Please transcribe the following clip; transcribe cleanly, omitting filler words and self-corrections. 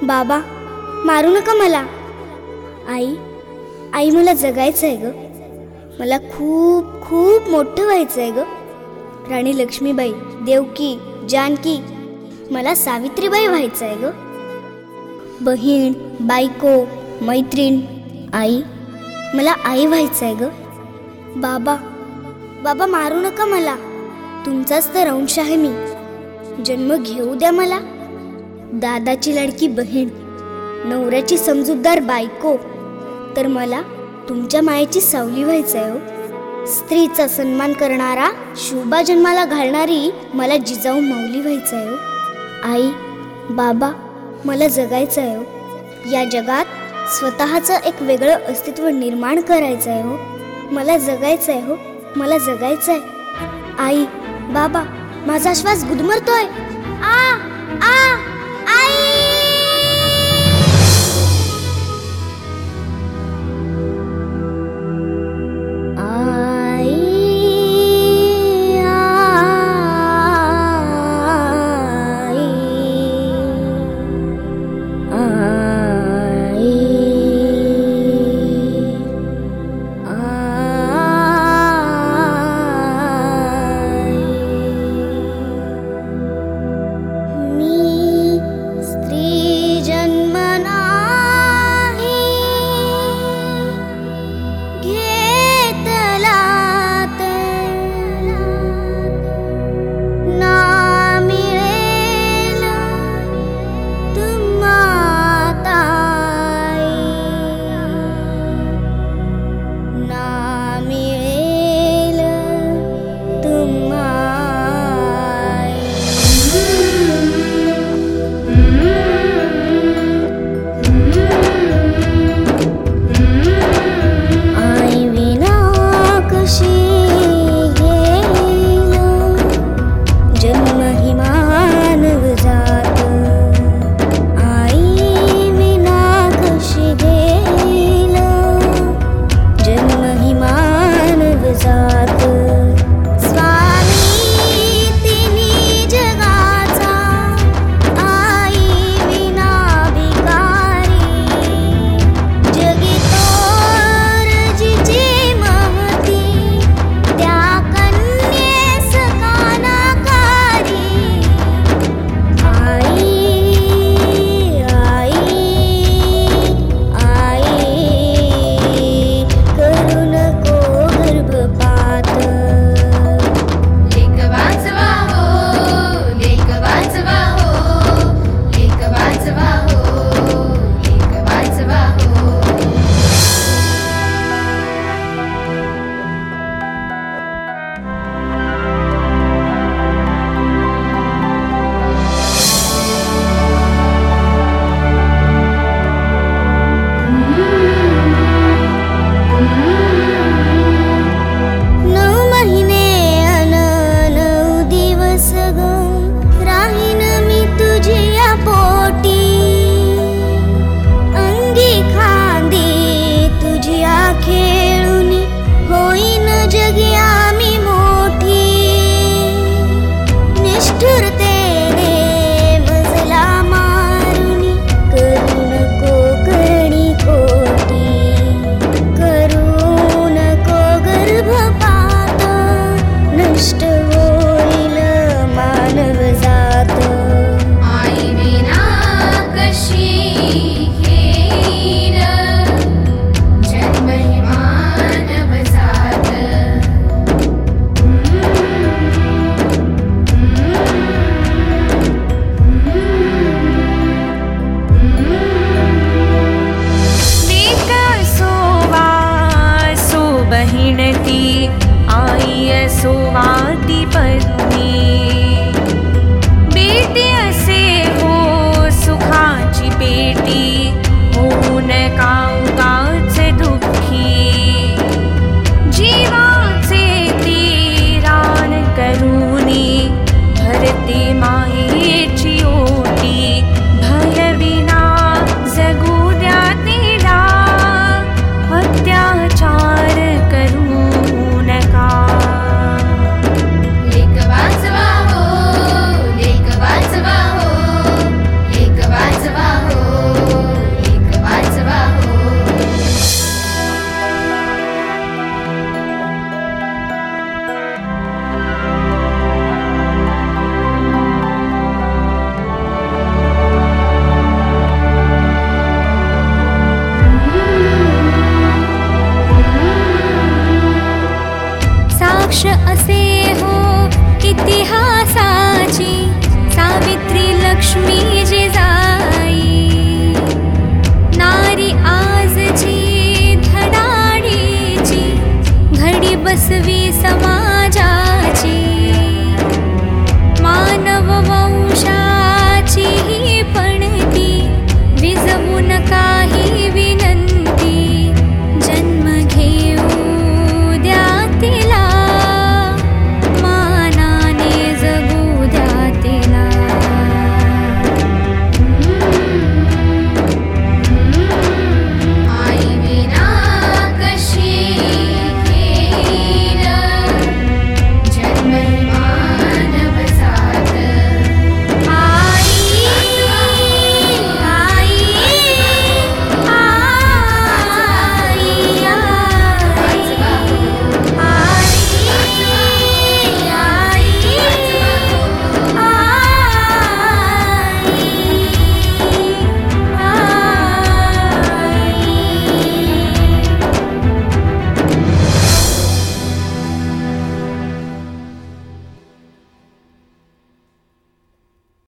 बाबा, मारू नका मला. आई, आई मला जगायचं आहे ग. मला खूप खूप मोठं व्हायचं आहे ग. राणी लक्ष्मीबाई, देवकी, जानकी, मला सावित्रीबाई व्हायचं आहे ग. बहीण, बायको, मैत्रीण, आई, मला आई व्हायचं आहे ग. बाबा, बाबा मारू नका मला. तुमचाच तर अंश आहे मी. जन्म घेऊ द्या मला. दादाची लाडकी बहीण, नवऱ्याची समजूतदार बायको, तर मला तुमच्या मायेची सावली व्हायचं आहे हो. स्त्रीचा सन्मान करणारा, शोभा जन्माला घालणारी मला जिजाऊ माऊली व्हायचं आहे हो. आई, बाबा, मला जगायचं आहे हो. या जगात स्वतःचं एक वेगळं अस्तित्व निर्माण करायचं आहे हो. मला जगायचं आहे हो. मला जगायचं आहे. आई, बाबा, माझा श्वास गुदमरतोय. आ आ